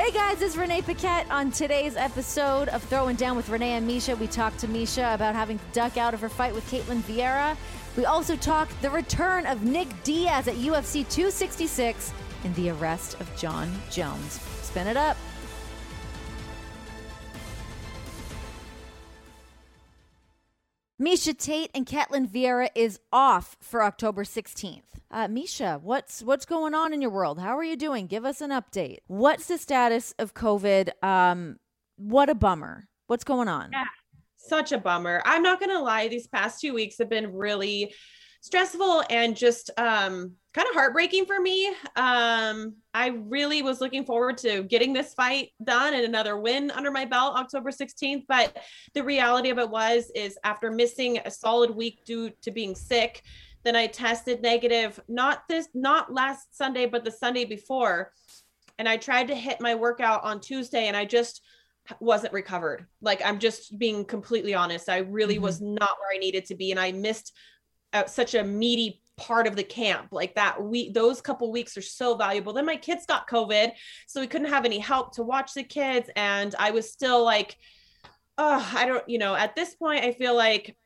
Hey guys, it's Renee Paquette. On today's episode of Throwing Down with Renee and Misha, we talked to Misha about having to duck out of her fight with Caitlin Vieira. We also talked the return of Nick Diaz at UFC 266 and the arrest of Jon Jones. Spin it up. Misha Tate and Caitlin Vieira is off for October 16th. Misha, what's going on in your world? How are you doing? Give us an update. What's the status of COVID? What a bummer. What's going on? Yeah, such a bummer. I'm not going to lie. These past 2 weeks have been really stressful and just kind of heartbreaking for me. I really was looking forward to getting this fight done and another win under my belt October 16th. But the reality of it is after missing a solid week due to being sick, then I tested negative, not last Sunday, but the Sunday before. And I tried to hit my workout on Tuesday and I just wasn't recovered. Like, I'm just being completely honest. I really was not where I needed to be. And I missed such a meaty part of the camp. Like that week, those couple weeks are so valuable. Then my kids got COVID, so we couldn't have any help to watch the kids. And I was still like, at this point, I feel like,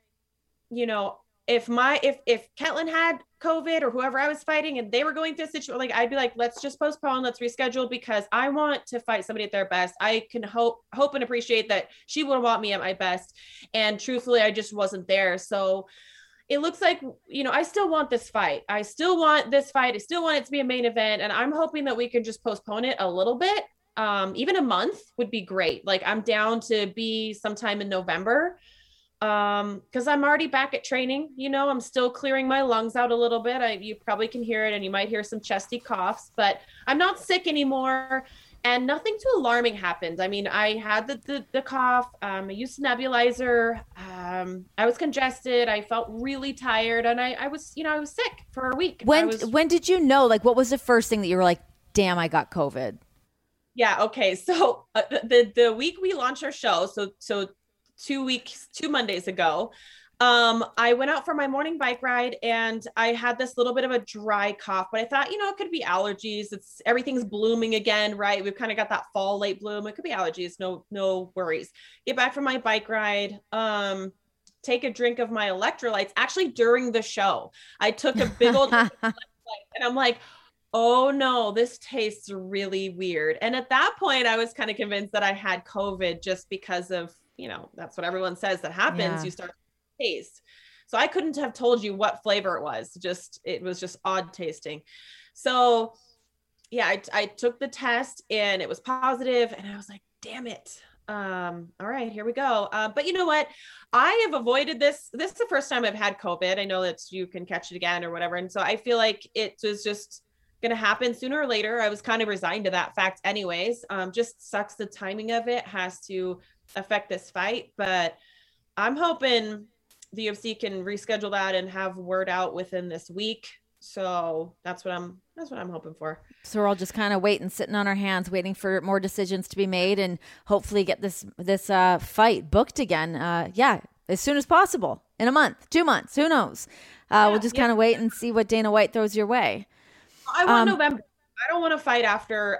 if Caitlin had COVID or whoever I was fighting and they were going through a situation, like I'd be like, let's just postpone, let's reschedule, because I want to fight somebody at their best. I can hope and appreciate that she would want me at my best. And truthfully, I just wasn't there. So it looks like, I still want this fight. I still want it to be a main event. And I'm hoping that we can just postpone it a little bit. Even a month would be great. Like, I'm down to be sometime in November. Cause I'm already back at training, I'm still clearing my lungs out a little bit. You probably can hear it, and you might hear some chesty coughs, but I'm not sick anymore. And nothing too alarming happened. I mean, I had the cough. I used a nebulizer. I was congested. I felt really tired, and I was sick for a week. When did you know? Like, what was the first thing that you were like, "Damn, I got COVID"? Yeah. Okay. So the week we launched our show, so 2 Mondays ago, I went out for my morning bike ride and I had this little bit of a dry cough, but I thought, it could be allergies. Everything's blooming again, right? We've kind of got that fall late bloom. It could be allergies. No worries. Get back from my bike ride. Take a drink of my electrolytes. Actually, during the show, I took a big old drink of electrolytes, and I'm like, oh no, this tastes really weird. And at that point, I was kind of convinced that I had COVID just because of, that's what everyone says that happens. Yeah. You start to taste. So I couldn't have told you what flavor it was. It was just odd tasting. So yeah, I took the test and it was positive, and I was like, damn it. All right, here we go. But you know what? I have avoided this. This is the first time I've had COVID. I know that you can catch it again or whatever. And so I feel like it was just going to happen sooner or later. I was kind of resigned to that fact anyways. Just sucks. The timing of it has to affect this fight, but I'm hoping the UFC can reschedule that and have word out within this week. So that's what I'm hoping for. So we're all just kind of sitting on our hands, waiting for more decisions to be made, and hopefully get this fight booked again. As soon as possible, in a month, 2 months, who knows? We'll just kind of wait and see what Dana White throws your way. I want November. I don't want to fight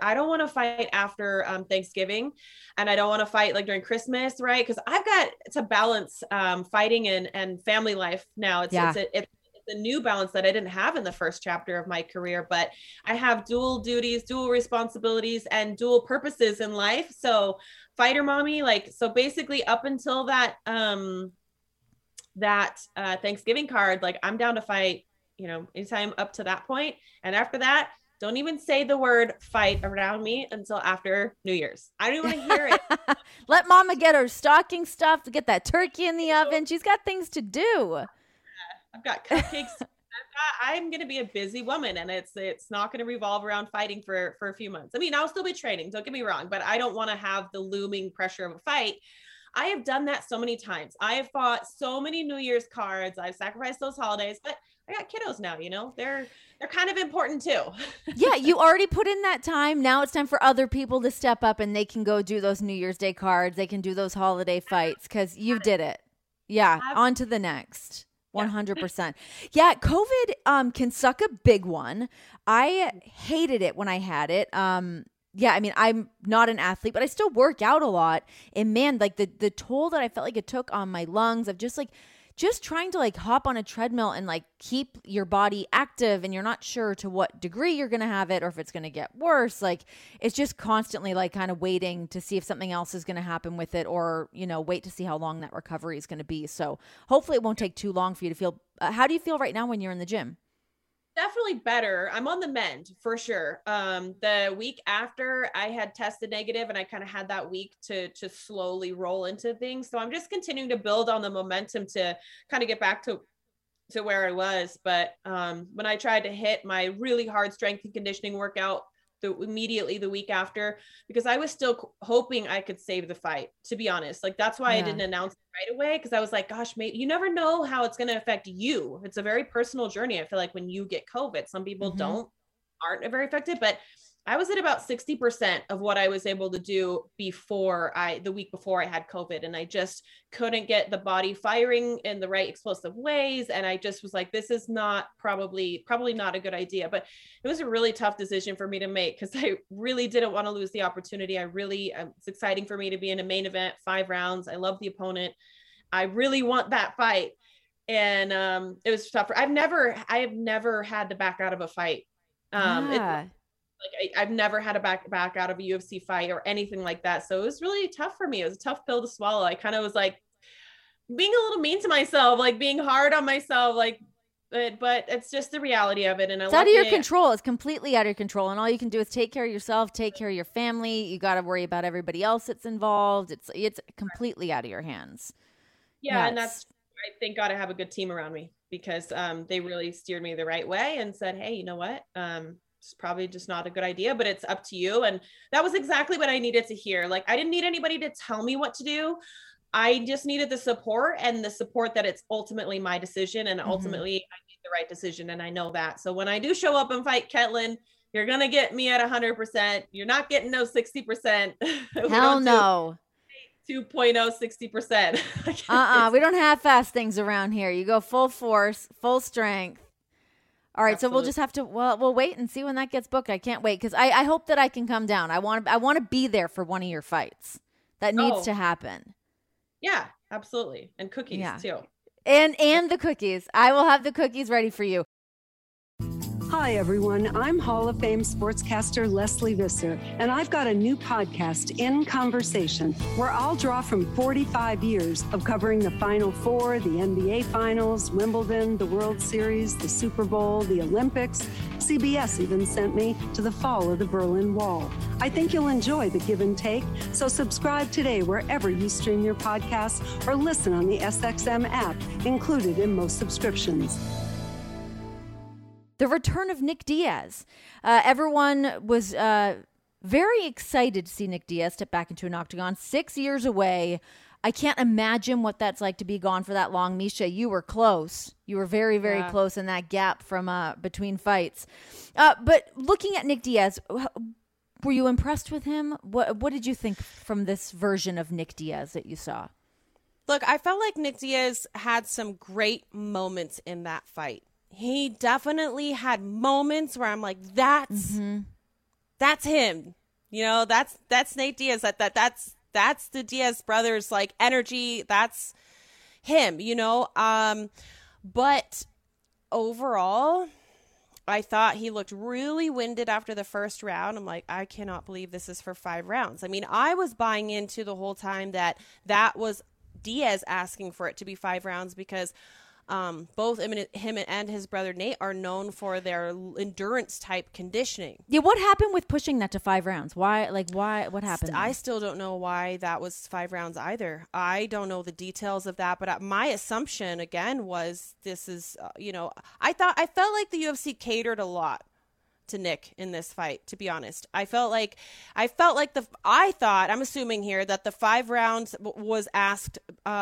after Thanksgiving, and I don't want to fight like during Christmas, right? Because I've got to balance fighting and family life now. It's a new balance that I didn't have in the first chapter of my career, but I have dual duties, dual responsibilities, and dual purposes in life. So fighter mommy, so basically up until that Thanksgiving card, like I'm down to fight, anytime up to that point. And after that, don't even say the word fight around me until after New Year's. I don't even want to hear it. Let mama get her stocking stuffed, get that turkey in the oven. She's got things to do. I've got cupcakes. I'm going to be a busy woman, and it's not going to revolve around fighting for a few months. I mean, I'll still be training, don't get me wrong, but I don't want to have the looming pressure of a fight. I have done that so many times. I have fought so many New Year's cards. I've sacrificed those holidays, but I got kiddos now, they're kind of important too. Yeah. You already put in that time. Now it's time for other people to step up, and they can go do those New Year's Day cards. They can do those holiday fights because you did it. Yeah. On to the next. 100%. Yeah. COVID can suck a big one. I hated it when I had it. yeah, I mean, I'm not an athlete, but I still work out a lot. And man, like the toll that I felt like it took on my lungs of just trying to like hop on a treadmill and like keep your body active, and you're not sure to what degree you're going to have it or if it's going to get worse. Like it's just constantly like kind of waiting to see if something else is going to happen with it, or, you know, wait to see how long that recovery is going to be. So hopefully it won't take too long for you to feel. How do you feel right now when you're in the gym? Definitely better. I'm on the mend for sure. The week after I had tested negative, and I kind of had that week to slowly roll into things. So I'm just continuing to build on the momentum to kind of get back to where I was. But when I tried to hit my really hard strength and conditioning workout immediately the week after, because I was still hoping I could save the fight, to be honest. Like that's why I didn't announce it right away, because I was like, gosh, maybe you never know how it's going to affect you. It's a very personal journey. I feel like when you get COVID, some people aren't very affected, but I was at about 60% of what I was able to do the week before I had COVID. And I just couldn't get the body firing in the right explosive ways. And I just was like, this is not probably not a good idea, but it was a really tough decision for me to make, because I really didn't want to lose the opportunity. It's exciting for me to be in a main event, 5 rounds. I love the opponent. I really want that fight. And it was tough. I have never had to back out of a fight. I've never had to back out of a UFC fight or anything like that. So it was really tough for me. It was a tough pill to swallow. I kind of was like being a little mean to myself, like being hard on myself, like, but it's just the reality of it. And it's out of your control. It's completely out of your control. And all you can do is take care of yourself, take care of your family. You got to worry about everybody else that's involved. It's completely out of your hands. Yeah. And I thank God I have a good team around me, because they really steered me the right way and said, hey, you know what? It's probably just not a good idea, but it's up to you. And that was exactly what I needed to hear. Like, I didn't need anybody to tell me what to do. I just needed the support that it's ultimately my decision, and ultimately I made the right decision. And I know that. So when I do show up and fight Ketlin, you're going to get me at 100%. You're not getting no 60%. Hell no. 2.0, 60%. We don't have fast things around here. You go full force, full strength. All right, Absolutely. So we'll just have to, we'll wait and see when that gets booked. I can't wait, because I hope that I can come down. I want to be there for one of your fights. That needs to happen. Yeah, absolutely. And cookies too. And the cookies. I will have the cookies ready for you. Hi, everyone. I'm Hall of Fame sportscaster Leslie Visser, and I've got a new podcast, In Conversation, where I'll draw from 45 years of covering the Final Four, the NBA Finals, Wimbledon, the World Series, the Super Bowl, the Olympics. CBS even sent me to the fall of the Berlin Wall. I think you'll enjoy the give and take, so subscribe today wherever you stream your podcasts or listen on the SXM app, included in most subscriptions. The return of Nick Diaz. Everyone was very excited to see Nick Diaz step back into an octagon. 6 years away. I can't imagine what that's like to be gone for that long. Miesha, you were close. You were very, very close in that gap from between fights. But looking at Nick Diaz, were you impressed with him? What did you think from this version of Nick Diaz that you saw? Look, I felt like Nick Diaz had some great moments in that fight. He definitely had moments where I'm like, that's him. You know, that's Nate Diaz. That's the Diaz brothers, like, energy. That's him, you know. But overall, I thought he looked really winded after the first round. I'm like, I cannot believe this is for 5 rounds. I mean, I was buying into the whole time that was Diaz asking for it to be 5 rounds, because both him and his brother Nate are known for their endurance type conditioning. Yeah, what happened with pushing that to 5 rounds? Why? What happened? I still don't know why that was 5 rounds either. I don't know the details of that, but my assumption again was this is, I felt like the UFC catered a lot to Nick in this fight, to be honest. I'm assuming here that the 5 rounds was asked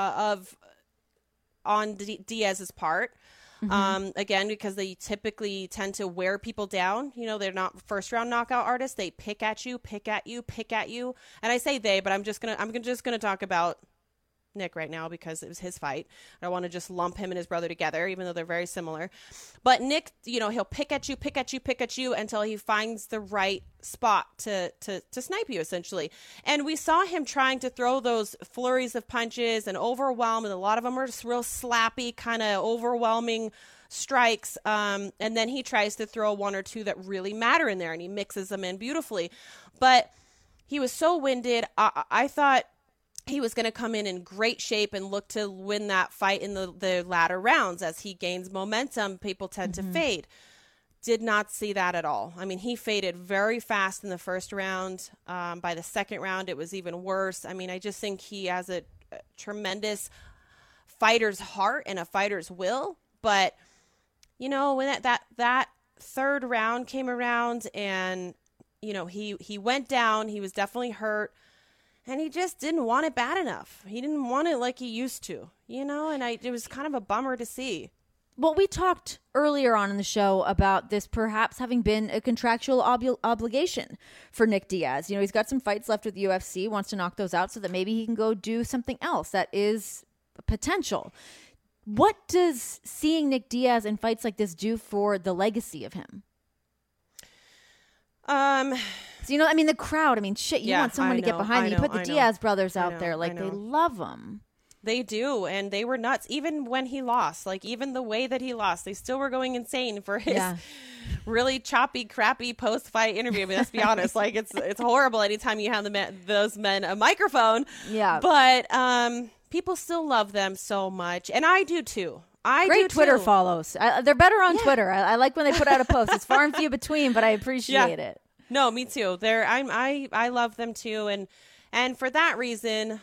on Diaz's part. Again, because they typically tend to wear people down. You know, they're not first round knockout artists. They pick at you. And I say they, but I'm just gonna talk about Nick right now because it was his fight. I don't want to just lump him and his brother together, even though they're very similar. But Nick, he'll pick at you until he finds the right spot to snipe you, essentially. And we saw him trying to throw those flurries of punches and overwhelm, and a lot of them were just real slappy, kind of overwhelming strikes. And then he tries to throw one or two that really matter in there, and he mixes them in beautifully. But he was so winded. I thought he was going to come in great shape and look to win that fight in the latter rounds. As he gains momentum, people tend to fade. Did not see that at all. I mean, he faded very fast in the first round. By the second round, it was even worse. I mean, I just think he has a tremendous fighter's heart and a fighter's will. But, when that third round came around and, he went down, he was definitely hurt. And he just didn't want it bad enough. He didn't want it like he used to, and it was kind of a bummer to see. Well, we talked earlier on in the show about this perhaps having been a contractual obligation for Nick Diaz. He's got some fights left with UFC, wants to knock those out so that maybe he can go do something else that is potential. What does seeing Nick Diaz in fights like this do for the legacy of him? So, the crowd, you want someone to get behind you. You put the Diaz brothers out there, they love him. They do, and they were nuts. Even when he lost, even the way that he lost, they still were going insane for his really choppy, crappy post-fight interview. I mean, let's be honest, it's horrible anytime you have those men a microphone. Yeah. But people still love them so much, and I do too. Great Twitter follows. They're better on Twitter. I like when they put out a post. It's far and few between, but I appreciate it. No, me too. I love them too, and for that reason,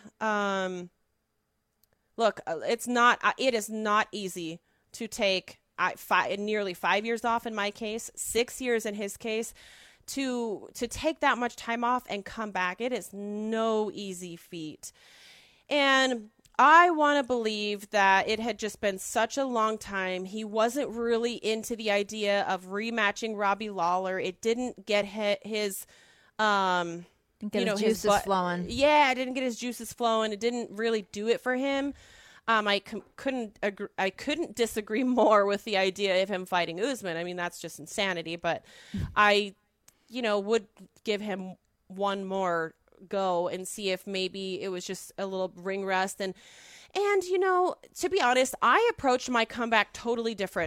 look, it is not easy to take nearly 5 years off in my case, 6 years in his case, to take that much time off and come back. It is no easy feat, and I want to believe that it had just been such a long time. He wasn't really into the idea of rematching Robbie Lawler. It didn't get his, his juices flowing. Yeah, it didn't get his juices flowing. It didn't really do it for him. I couldn't disagree more with the idea of him fighting Usman. I mean, that's just insanity. But I, would give him one more go and see if maybe it was just a little ring rust. And to be honest, I approached my comeback totally different.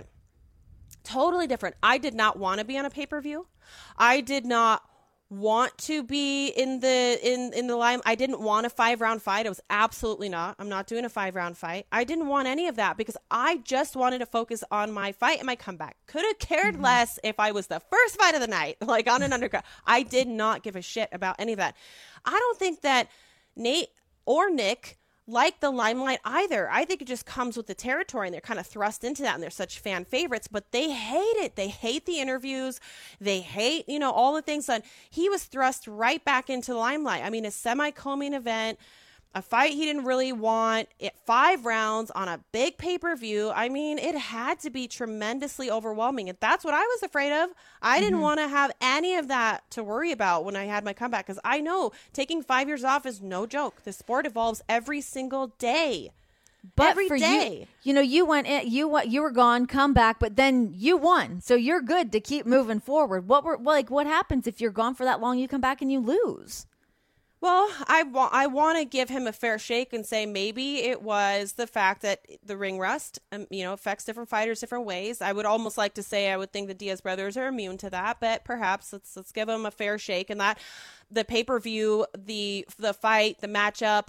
I did not want to be on a pay-per-view. I did not want to be in the line. I didn't want a 5-round fight. I was absolutely not. I'm not doing a 5-round fight. I didn't want any of that because I just wanted to focus on my fight and my comeback. Could have cared less if I was the first fight of the night, on an undercard. I did not give a shit about any of that. I don't think that Nate or Nick like the limelight either. I think it just comes with the territory, and they're kind of thrust into that, and they're such fan favorites, but they hate it. They hate the interviews. They hate, all the things that he was thrust right back into the limelight. I mean, a semi-co-main event, a fight he didn't really want, 5 rounds on a big pay-per-view. I mean, it had to be tremendously overwhelming, and that's what I was afraid of. I didn't want to have any of that to worry about when I had my comeback, because I know taking 5 years off is no joke. The sport evolves every single day. But every for day. you went in, you were gone, come back, but then you won, so you're good to keep moving forward. What happens if you're gone for that long? You come back and you lose. Well, I want to give him a fair shake and say maybe it was the fact that the ring rust, affects different fighters different ways. I would almost like to say I would think the Diaz brothers are immune to that, but perhaps let's give him a fair shake. And that the pay-per-view, the fight, the matchup,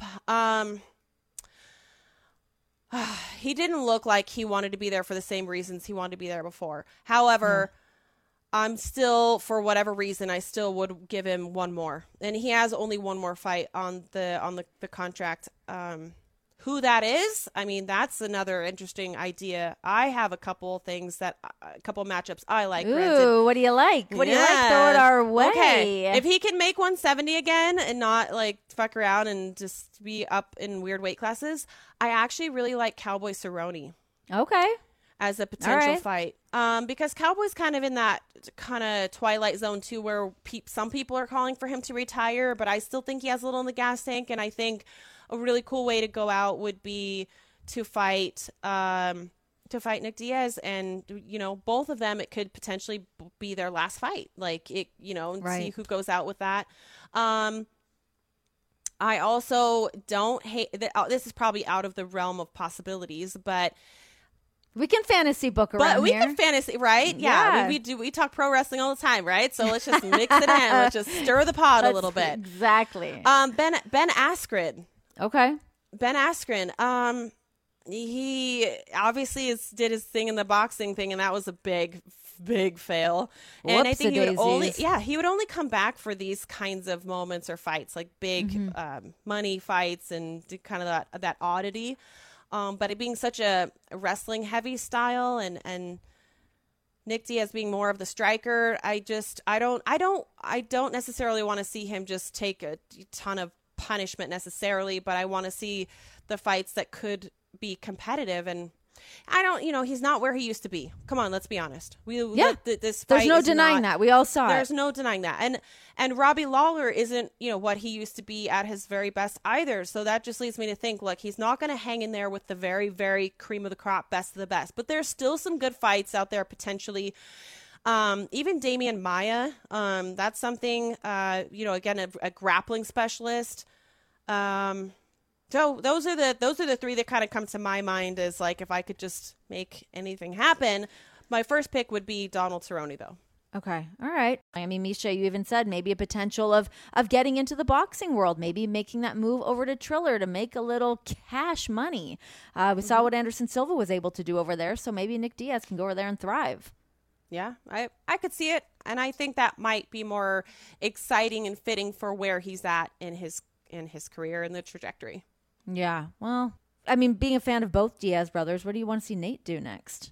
he didn't look like he wanted to be there for the same reasons he wanted to be there before. However, I'm still, for whatever reason, I still would give him one more. And he has only one more fight on the contract. Who that is, I mean, that's another interesting idea. I have a couple matchups I like. Ooh, granted. What do you like? What do you like? Throw it our way. Okay, if he can make 170 again and not fuck around and just be up in weird weight classes, I actually really like Cowboy Cerrone. Okay. as a potential fight. Because Cowboy's kind of in that kind of twilight zone too, where some people are calling for him to retire, but I still think he has a little in the gas tank. And I think a really cool way to go out would be to fight Nick Diaz, and both of them, it could potentially be their last fight. Like it, and see who goes out with that. I also don't hate that. This is probably out of the realm of possibilities, but we can fantasy book around but we here. can fantasy, right? Yeah. We talk pro wrestling all the time, right? So let's just mix it in. Let's just stir the pot a little bit. Exactly. Ben Askren. Okay. Ben Askren. He obviously did his thing in the boxing thing, and that was a big fail. And I think he would only come back for these kinds of moments or fights, like big money fights and kind of that oddity. But it being such a wrestling heavy style and Nick Diaz being more of the striker, I don't necessarily want to see him just take a ton of punishment necessarily, but I want to see the fights that could be competitive. And I don't, he's not where he used to be. Come on, let's be honest. This fight, there's no denying that. We all saw There's no denying that. And Robbie Lawler isn't, what he used to be at his very best either. So that just leads me to think, look, he's not going to hang in there with the very, very cream of the crop, best of the best. But there's still some good fights out there potentially. Even Damian Maia, that's something, again, a grappling specialist. So those are the three that kind of come to my mind as like, if I could just make anything happen. My first pick would be Donald Cerrone, though. Okay. All right. I mean, Misha, you even said maybe a potential of getting into the boxing world, maybe making that move over to Triller to make a little cash money. We saw what Anderson Silva was able to do over there, so maybe Nick Diaz can go over there and thrive. Yeah, I could see it, and I think that might be more exciting and fitting for where he's at in his career and the trajectory. Yeah, well, I mean, being a fan of both Diaz brothers, what do you want to see Nate do next?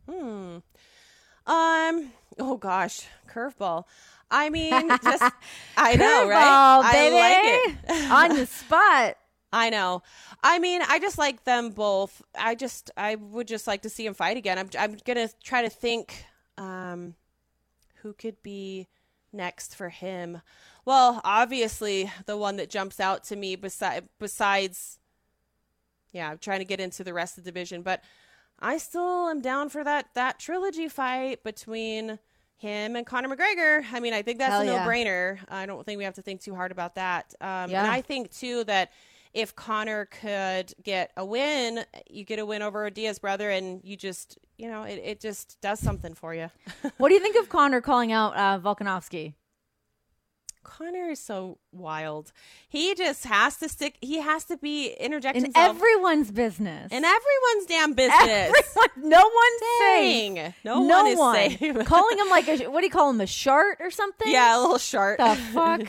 Oh gosh, curveball. I mean, just I know, curveball, right? Baby. I like it on the spot. I know. I mean, I just like them both. I would just like to see them fight again. I'm gonna try to think, who could be next for him. Well, obviously, the one that jumps out to me besides, I'm trying to get into the rest of the division, but I still am down for that trilogy fight between him and Conor McGregor. I mean, I think that's a no-brainer. I don't think we have to think too hard about that. And I think, too, that if Conor could get a win, you get a win over a Diaz brother, and you just, it just does something for you. What do you think of Conor calling out Volkanovski? Conor is so wild. He just has to stick. He has to be interjecting in everyone's business. In everyone's damn business. No one's safe. No one is safe. Calling him like what do you call him? A shart or something? Yeah, a little shart. The fuck?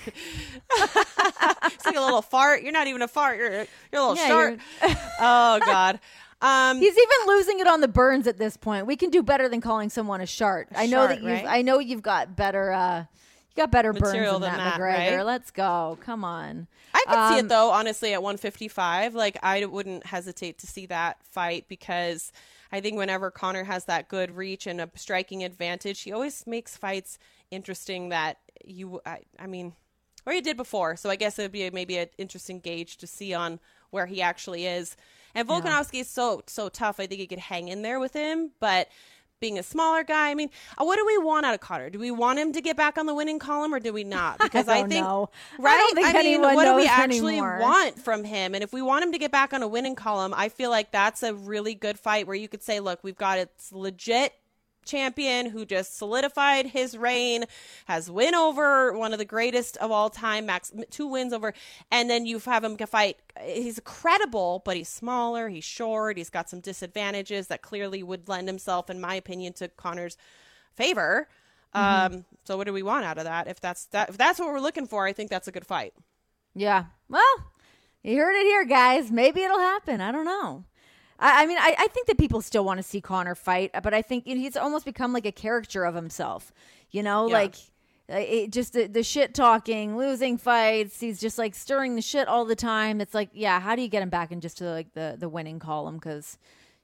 It's like a little fart. You're not even a fart. You're a little shart. Oh God. He's even losing it on the burns at this point. We can do better than calling someone a shart. I know you've got better. You got better burns than that, McGregor. Right? Let's go. Come on. I could see it, though, honestly, at 155. Like, I wouldn't hesitate to see that fight because I think whenever Conor has that good reach and a striking advantage, he always makes fights interesting that I mean, or he did before. So I guess it would be maybe an interesting gauge to see on where he actually is. And Volkanovski is so tough. I think he could hang in there with him, but being a smaller guy, I mean, what do we want out of Conor? Do we want him to get back on the winning column, or do we not? Because I think, know. right? I don't think anyone what do we knows actually anymore. Want from him? And if we want him to get back on a winning column, I feel like that's a really good fight where you could say, look, we've got a legit champion who just solidified his reign, has win over one of the greatest of all time, max 2 wins over, and then you have him fight. He's credible, but he's smaller, he's short, he's got some disadvantages that clearly would lend himself, in my opinion, to Conor's favor. So what do we want out of that? If that's what we're looking for, I think that's a good fight. Yeah. Well, you heard it here, guys. Maybe it'll happen. I don't know. I mean, I think that people still want to see Conor fight, but I think he's almost become like a caricature of himself, like it just the shit talking, losing fights. He's just like stirring the shit all the time. It's like, how do you get him back in just to like the winning column? Because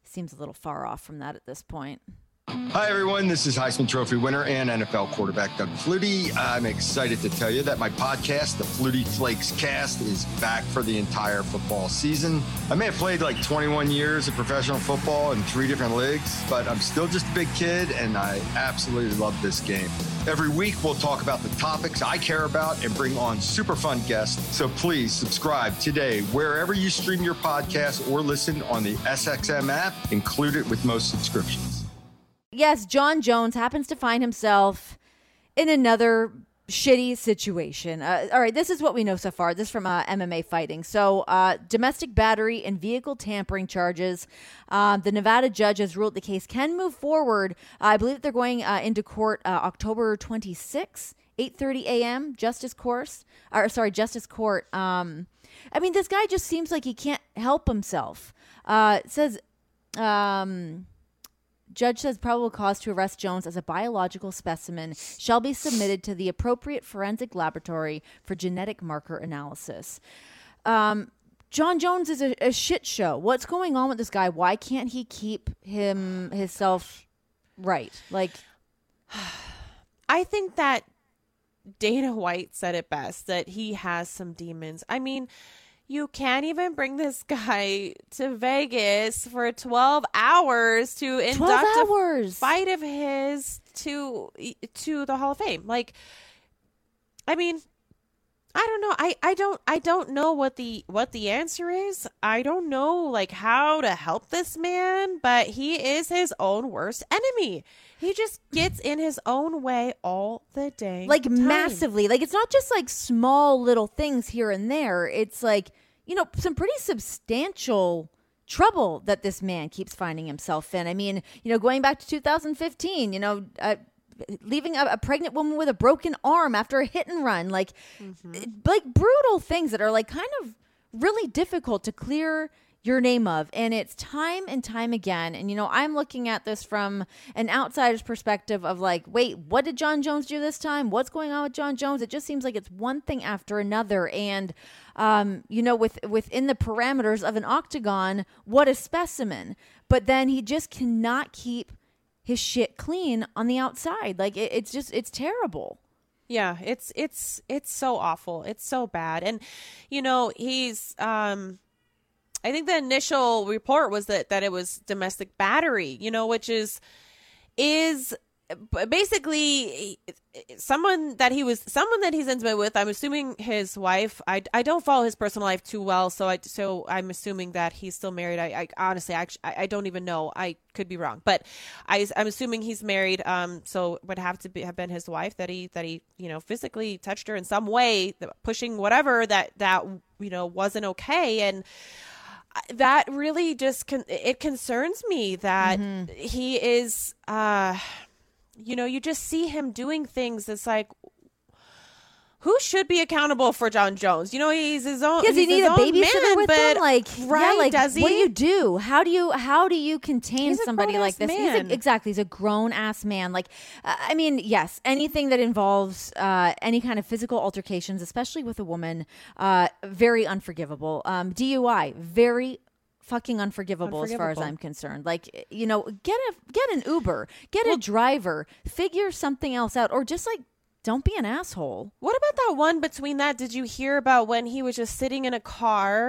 seems a little far off from that at this point. Hi, everyone. This is Heisman Trophy winner and NFL quarterback Doug Flutie. I'm excited to tell you that my podcast, the Flutie Flakes Cast, is back for the entire football season. I may have played like 21 years of professional football in 3 different leagues, but I'm still just a big kid, and I absolutely love this game. Every week, we'll talk about the topics I care about and bring on super fun guests. So please subscribe today wherever you stream your podcast or listen on the SXM app, included with most subscriptions. Yes, Jon Jones happens to find himself in another shitty situation. All right, this is what we know so far. This is from MMA Fighting. So domestic battery and vehicle tampering charges. The Nevada judge has ruled the case can move forward. I believe they're going into court October 26, 8:30 a.m. Justice Court. I mean, this guy just seems like he can't help himself. It says... Judge says probable cause to arrest Jones as a biological specimen shall be submitted to the appropriate forensic laboratory for genetic marker analysis. Jon Jones is a shit show. What's going on with this guy? Why can't he keep himself right? Like, I think that Dana White said it best, that he has some demons. I mean, you can't even bring this guy to Vegas for 12 hours to induct a fight of his to the Hall of Fame. Like, I mean, I don't know. I don't know what the answer is. I don't know like how to help this man, but he is his own worst enemy. He just gets in his own way all the day. Like massively. Like it's not just like small little things here and there. It's like, you know, some pretty substantial trouble that this man keeps finding himself in. I mean, you know, going back to 2015, you know, leaving a pregnant woman with a broken arm after a hit and run, like brutal things that are like kind of really difficult to clear your name of. And it's time and time again. And, you know, I'm looking at this from an outsider's perspective of like, wait, what did Jon Jones do this time? What's going on with Jon Jones? It just seems like it's one thing after another. And, you know, within the parameters of an octagon, what a specimen. But then he just cannot keep his shit clean on the outside. Like it's terrible. Yeah, it's so awful. It's so bad. And, you know, he's, I think the initial report was that it was domestic battery, you know, which is basically someone that he's intimate with. I'm assuming his wife. I don't follow his personal life too well, so I'm assuming that he's still married. I honestly, I don't even know. I could be wrong, but I'm assuming he's married. So it would have have been his wife that he you know physically touched her in some way, pushing whatever that you know wasn't okay. And that really just it concerns me that he is, you know, you just see him doing things that's like, who should be accountable for Jon Jones? You know, he's his own. Does he need a babysitter with him? Like, right? Yeah, like, does he? What do? How do you contain somebody like this? He's a grown ass man. Like, I mean, yes, anything that involves any kind of physical altercations, especially with a woman, very unforgivable. DUI, very fucking unforgivable as far as I'm concerned. Like, you know, get an Uber, get a driver, figure something else out, or just like, don't be an asshole. What about that one between that? Did you hear about when he was just sitting in a car,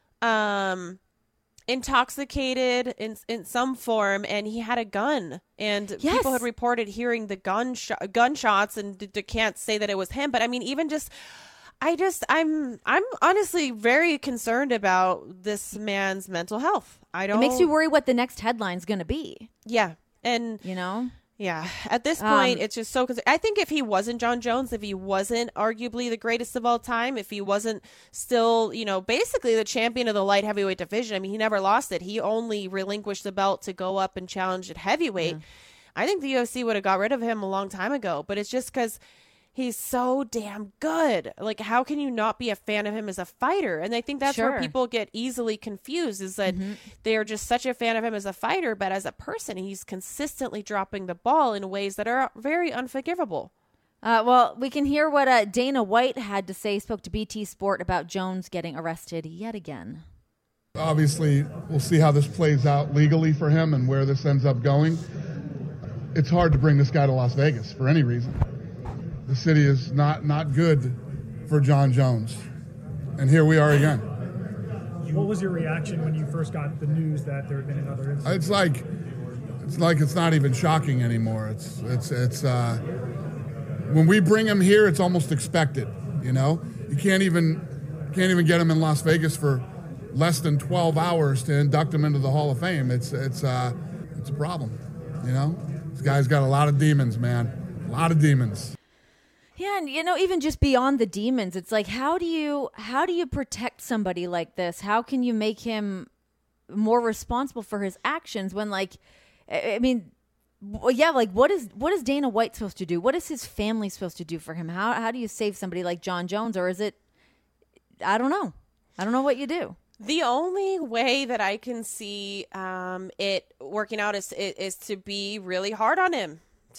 intoxicated in some form, and he had a gun, and people had reported hearing the gunshots, and they can't say that it was him. But I mean, even just, I'm honestly very concerned about this man's mental health. It makes you worry what the next headline's going to be. Yeah, and you know. Yeah, at this point, it's just so. I think if he wasn't Jon Jones, if he wasn't arguably the greatest of all time, if he wasn't still, you know, basically the champion of the light heavyweight division, I mean, he never lost it. He only relinquished the belt to go up and challenge at heavyweight. Yeah. I think the UFC would have got rid of him a long time ago, but it's just because he's so damn good. Like, how can you not be a fan of him as a fighter? And I think that's where people get easily confused, is that they are just such a fan of him as a fighter, but as a person, he's consistently dropping the ball in ways that are very unforgivable. Well, we can hear what Dana White had to say. He spoke to BT Sport about Jones getting arrested yet again. Obviously, we'll see how this plays out legally for him and where this ends up going. It's hard to bring this guy to Las Vegas for any reason. The city is not good for Jon Jones. And here we are again. What was your reaction when you first got the news that there had been another incident? It's like it's not even shocking anymore. It's when we bring him here, it's almost expected. You know, you can't even get him in Las Vegas for less than 12 hours to induct him into the Hall of Fame. It's a problem. You know, this guy's got a lot of demons, man. A lot of demons. Yeah, and even just beyond the demons, it's like how do you protect somebody like this? How can you make him more responsible for his actions when, like, I mean, yeah, like what is Dana White supposed to do? What is his family supposed to do for him? How do you save somebody like Jon Jones, or is it? I don't know. I don't know what you do. The only way that I can see it working out is to be really hard on him.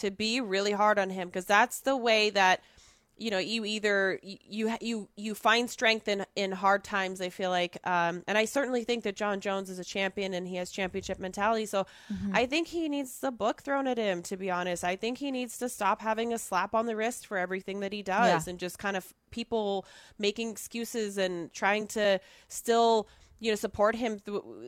Because that's the way that, you either you find strength in hard times. I feel like, and I certainly think that Jon Jones is a champion and he has championship mentality. So I think he needs the book thrown at him, to be honest. I think he needs to stop having a slap on the wrist for everything that he does, and just kind of people making excuses and trying to still support him.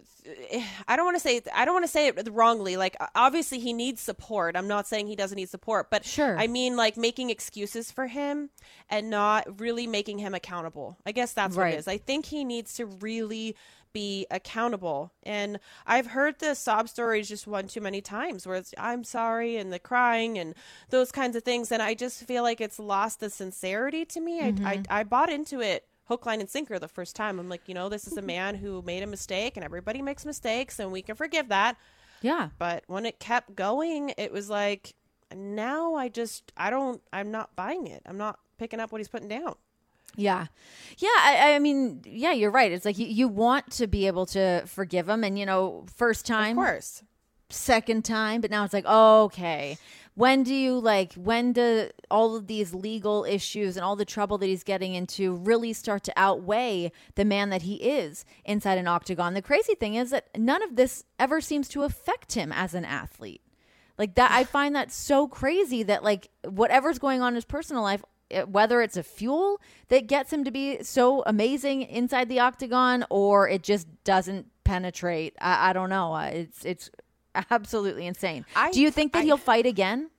I don't want to say it wrongly. Like, obviously he needs support. I'm not saying he doesn't need support, but sure. I mean, like, making excuses for him and not really making him accountable. I guess that's what it is. I think he needs to really be accountable. And I've heard the sob stories just one too many times where it's, I'm sorry, and the crying and those kinds of things. And I just feel like it's lost the sincerity to me. I bought into it hook, line, and sinker the first time. I'm like, this is a man who made a mistake, and everybody makes mistakes, and we can forgive that. Yeah. But when it kept going, it was like, now I'm not buying it. I'm not picking up what he's putting down. Yeah. Yeah. I mean, yeah, you're right. It's like you want to be able to forgive him, and, first time. Of course. Second time, but now it's like, okay, when do all of these legal issues and all the trouble that he's getting into really start to outweigh the man that he is inside an octagon? The crazy thing is that none of this ever seems to affect him as an athlete. Like that, I find that so crazy that, like, whatever's going on in his personal life, whether it's a fuel that gets him to be so amazing inside the octagon, or it just doesn't penetrate. I don't know. It's absolutely insane. Do you think that he'll fight again?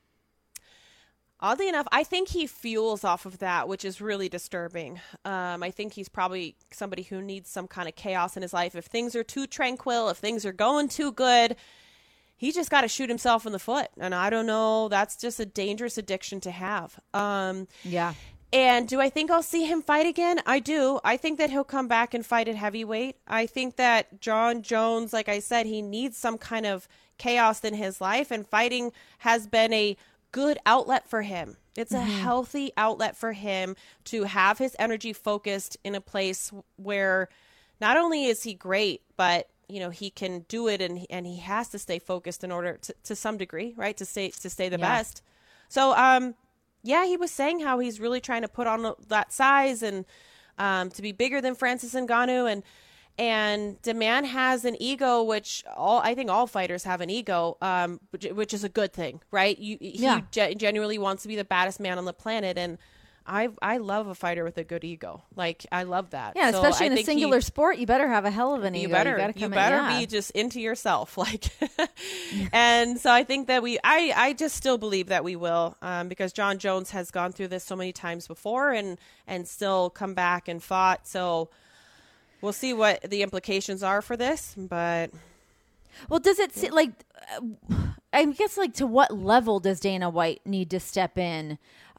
Oddly enough, I think he fuels off of that, which is really disturbing. I think he's probably somebody who needs some kind of chaos in his life. If things are too tranquil, if things are going too good, he just got to shoot himself in the foot. And I don't know. That's just a dangerous addiction to have. Yeah. And do I think I'll see him fight again? I do. I think that he'll come back and fight at heavyweight. I think that Jon Jones, like I said, he needs some kind of chaos in his life, and fighting has been a good outlet for him. It's a healthy outlet for him to have his energy focused in a place where not only is he great, but he can do it, and he has to stay focused in order to some degree, right? To stay the best. So, yeah, he was saying how he's really trying to put on that size and to be bigger than Francis Ngannou, and the man has an ego, which I think all fighters have an ego, which is a good thing, right? He genuinely wants to be the baddest man on the planet, and I love a fighter with a good ego. Like, I love that. Yeah, so especially in a singular sport, you better have a hell of an ego. You better be just into yourself. Like, and so I think that I just still believe that we will, because Jon Jones has gone through this so many times before and still come back and fought. So we'll see what the implications are for this, but. Well, does it see, like, I guess, like, to what level does Dana White need to step in,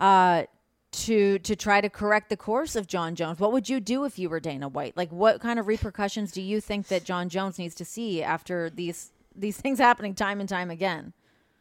to try to correct the course of Jon Jones? What would you do if you were Dana White? Like, what kind of repercussions do you think that Jon Jones needs to see after these things happening time and time again?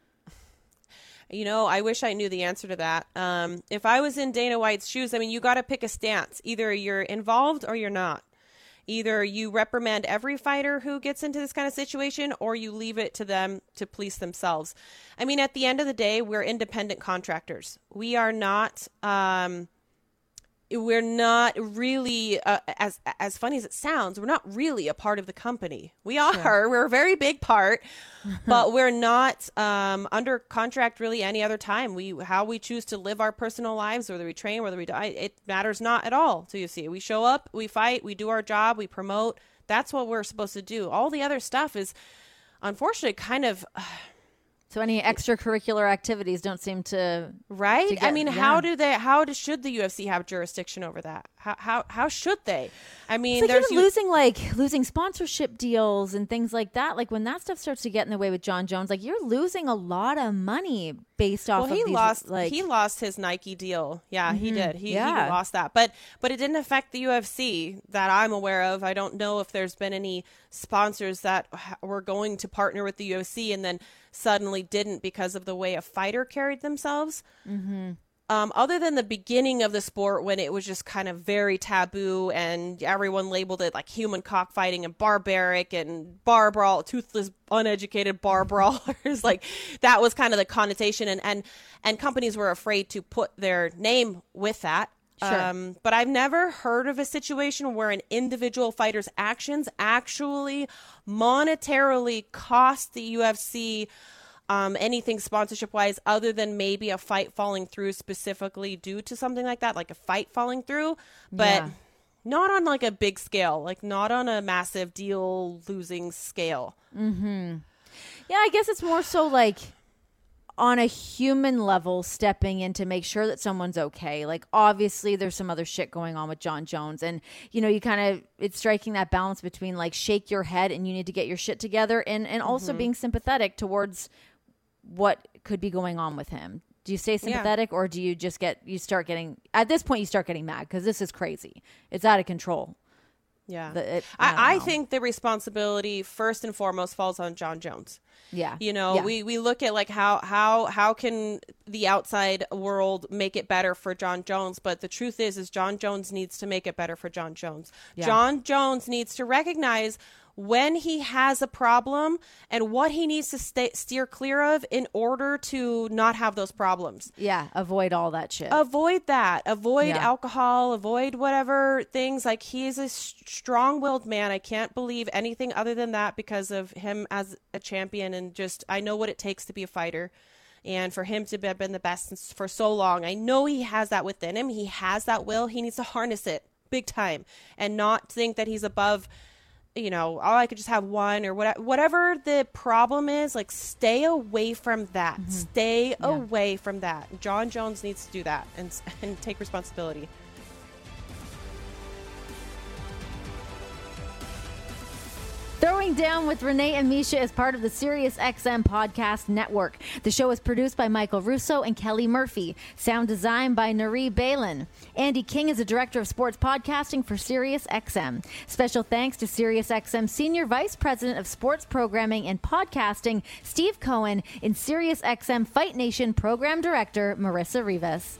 I wish I knew the answer to that. If I was in Dana White's shoes, I mean, you got to pick a stance. Either you're involved or you're not. Either you reprimand every fighter who gets into this kind of situation, or you leave it to them to police themselves. I mean, at the end of the day, we're independent contractors. We are not, we're not really, as funny as it sounds, we're not really a part of the company. We are. Sure. We're a very big part, but we're not under contract really any other time. How we choose to live our personal lives, whether we train, whether we die, it matters not at all to UFC. We show up, we fight, we do our job, we promote. That's what we're supposed to do. All the other stuff is, unfortunately, kind of... So any extracurricular activities don't seem to I mean, how should the UFC have jurisdiction over that? How should they? I mean, it's like losing sponsorship deals and things like that. Like when that stuff starts to get in the way with Jon Jones, like you're losing a lot of money based off of these. He lost his Nike deal. Yeah, he did. He lost that. But it didn't affect the UFC that I'm aware of. I don't know if there's been any sponsors that were going to partner with the UFC and then suddenly didn't because of the way a fighter carried themselves. Mm-hmm. Other than the beginning of the sport when it was just kind of very taboo and everyone labeled it like human cockfighting and barbaric and bar brawl, toothless, uneducated bar brawlers. Like that was kind of the connotation and companies were afraid to put their name with that. Sure. But I've never heard of a situation where an individual fighter's actions actually monetarily cost the UFC anything sponsorship wise other than maybe a fight falling through specifically due to something like that, like a fight falling through, but not on like a big scale, like not on a massive deal losing scale. Mm-hmm. Yeah, I guess it's more so like on a human level stepping in to make sure that someone's okay. Like obviously there's some other shit going on with Jon Jones and you kind of it's striking that balance between like shake your head and you need to get your shit together and also being sympathetic towards what could be going on with him. Do you stay sympathetic or do you just start getting mad because this is crazy. It's out of control. Yeah. I think the responsibility first and foremost falls on Jon Jones. Yeah. We look at like how can the outside world make it better for Jon Jones, but the truth is Jon Jones needs to make it better for Jon Jones. Yeah. Jon Jones needs to recognize when he has a problem and what he needs to steer clear of in order to not have those problems. Yeah, avoid all that shit. Avoid that. Avoid alcohol, avoid whatever things. Like he is a strong-willed man. I can't believe anything other than that because of him as a champion and just I know what it takes to be a fighter. And for him to have been the best for so long, I know he has that within him. He has that will. He needs to harness it big time and not think that he's above I could just have one or whatever the problem is, like stay away from that. Mm-hmm. Stay away from that. Jon Jones needs to do that and take responsibility. Throwing Down with Renee and Misha is part of the SiriusXM podcast network. The show is produced by Michael Russo and Kelly Murphy. Sound design by Nari Balin. Andy King is the director of sports podcasting for SiriusXM. Special thanks to SiriusXM Senior Vice President of Sports Programming and Podcasting, Steve Cohen, and SiriusXM Fight Nation Program Director, Marissa Rivas.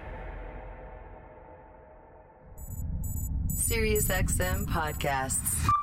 SiriusXM podcasts.